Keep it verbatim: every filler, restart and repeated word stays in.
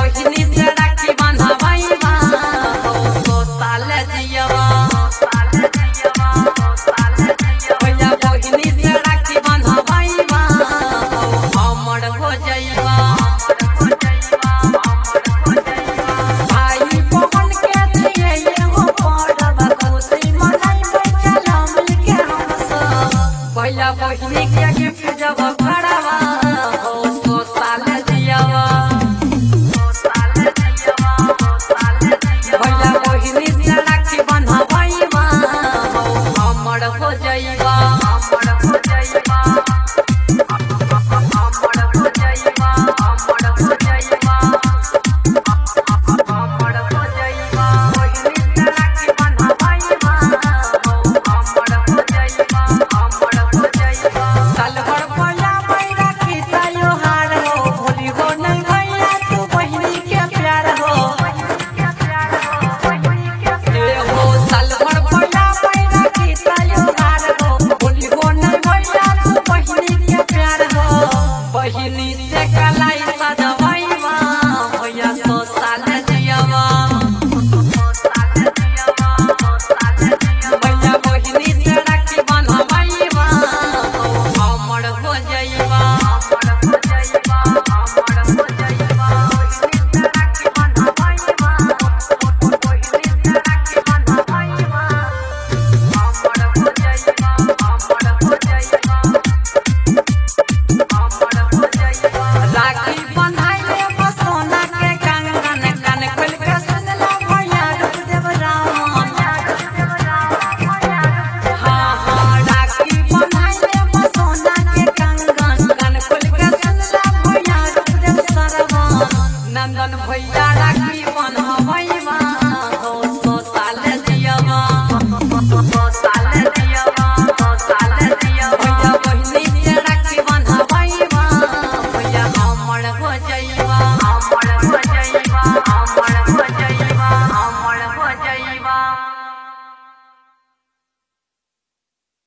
बहिनी से राखी बंधवाईबा सौ साल जियवा भैया बहिनी से राखी बंधवाईबा अमर हो जाइबा भाई बहन के दिए एगो पर्व खुशी मनाइबे चलो मिलके हम सब भैया बहिनी के गिफ्ट जब करवा सौ साल जियवा भैया बहिनी से राखी बंधवाईबा अमर हो जाइबा अमर हो जाइबा अमर हो जाइबा अमर हो जाइबा अमर हो जाइबा बहिनी से राखी बंधवाईबा अमर हो जाइबा अमर हो जाइबा साल भर पला बैरा की त्योहार हो भोली हो नहीं भैया तू बहिनी के प्यार हो ए हो साल भर पला बैरा की त्योहार हो भोली हो नहीं भैया तू बहिनी के प्यार हो बहिनी से कलाई सजवाईबा भैया सौ साल जियवा भैया बहिनी से राखी बंधवाईबा अमर हो जाइबा अमर हो जाइबा अमर हो जाइबा बहिनी से राखी बंधवाईबा बहिनी से राखी बंधवाईबा अमर हो जाइबा अमर हो जाइबा अमर हो जाइबा राखी बंधाइले सोना के कंगन कान खोल के सुनला भैया रुपदेव राम हाँ हाँ राखी बंधाइले सोना के कंगन कान खोल के सुनला भैया रुपदेव सरवन नंदन भैया राखी बंधवाईबा सौ साल जियवा सौ साल जियवा सौ साल जियवा भैया बहिनी से राखी बंधवाईबा भैया अमर हो जाइबा अमर हो जाइबा अमर हो